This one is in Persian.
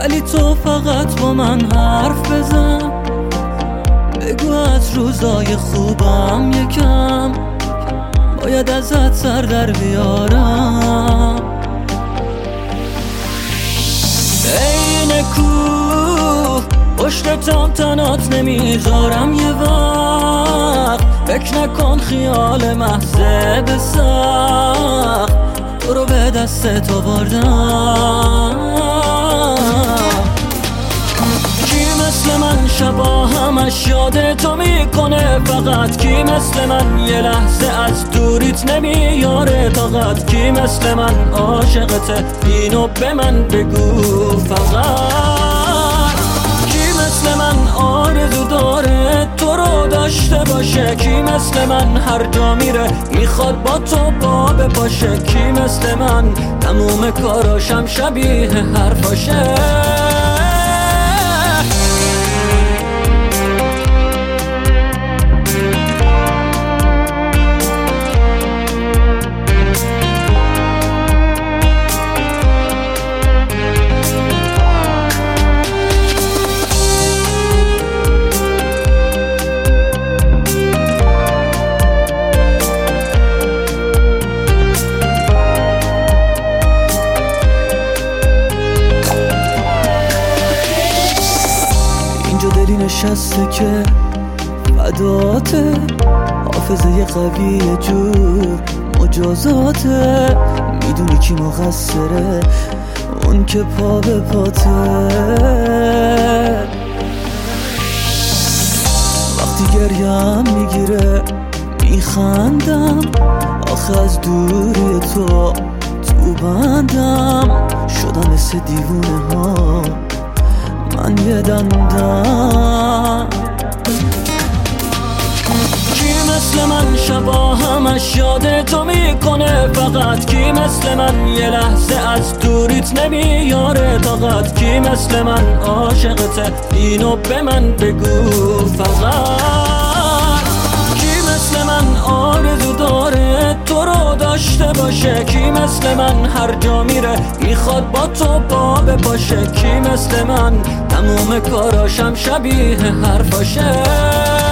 ولی تو فقط با من حرف بزن، بگو از روزای خوبم یکم، باید ازت سر در بیارم. عین کوه پشتم تنات نمیذارم یه وقت، فکر نکن خیال محضه به سخت، تو رو به دستت آوردم. کی مثل من شبا همش یاد تو میکنه فقط، کی مثل من یه لحظه از دوریت نمیاره طاقت، کی مثل من عاشقته اینو به من بگو فقط، کی مثل من آرزو داره تو رو داشته باشه، کی مثل من هر جا میره میخواد با تو بابه باشه، کی مثل من تموم کاراشم شبیه حرفاشه. دلی نشسته که فداته، حافظه قوی جور مجازاته، میدونی کی مقصره اون که پا به پاته. وقتی گریم میگیره میخندم، آخه از دوری تو بندم شدم مثل دیوونه ها من یه دندم. کی مثل من شبا همش یاد تو میکنه فقط، کی مثل من یه لحظه از دوریت نمیاره طاقت، کی مثل من عاشقته اینو به من بگو فقط، کی مثل من آرزو داره تو رو داشته باشه، کی مثل من هر جا میره میخواد با تو بابه باشه، کی مثل من تموم کاراشم شبیه حرفاشه.